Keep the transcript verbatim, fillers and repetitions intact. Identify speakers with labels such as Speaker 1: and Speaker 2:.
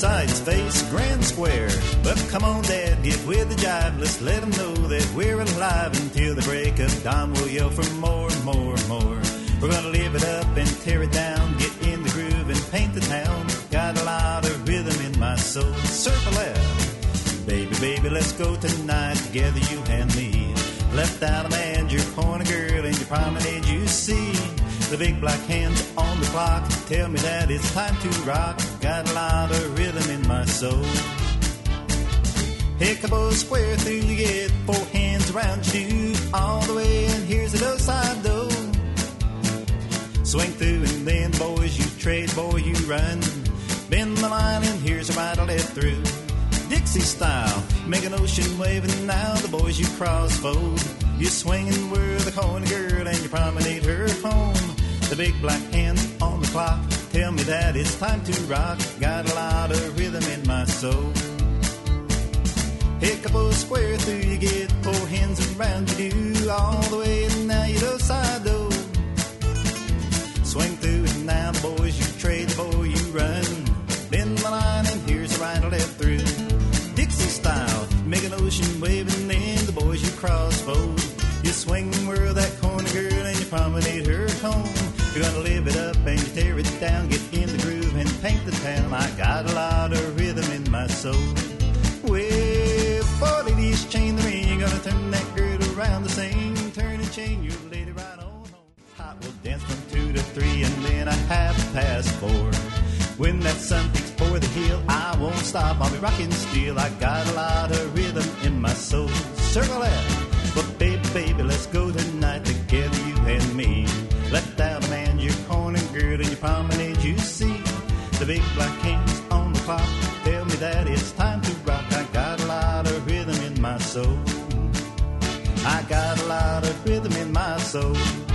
Speaker 1: sides face grand square. But come on, Dad, get with the jive. Let's let them know that we're alive until the break of dawn. We'll yell for more and more and more. We're gonna live it up and tear it down, get in the groove and paint the town. Got a lot of rhythm in my soul. Circle left, baby, baby, let's go tonight together, you and me. Left out a man, your corner girl, and your promenade you see. The big black hands on the clock tell me that it's time to rock. Got a lot of rhythm in my soul. Hickable square through you get, four hands around you all the way, and here's the other side though. Swing through and then boys you trade, boy you run. Bend the line and here's a right or left through. Dixie style, make an ocean wave and now the boys you crossfold. You swinging with the corner girl and you promenade her home. The big black hands on the clock tell me that it's time to rock. Got a lot of rhythm in my soul. Hickable square through you get, four hands around you do all the way, and now you do side though. Swing through and now the boys you trade, the boy you run. Bend the line and here's a right or left through. Dixie style, make an ocean wave and then the boys you crossfold. You swing where that corner girl and you promenade her home. You're gonna live it up and you tear it down, get in the groove and paint the town. I got a lot of rhythm in my soul. Well, forty these chain the ring, you're gonna turn that girl around the same. Turn and chain your lady right on home. Hot will dance from two to three and then a half past four. When that sun peaks for the hill, I won't stop, I'll be rocking still. I got a lot of rhythm in my soul. Circle that, but baby, baby, let's go tonight together, you and me. Left out a man, your corner girl, and your promenade you see. The big black hands on the clock tell me that it's time to rock. I got a lot of rhythm in my soul. I got a lot of rhythm in my soul.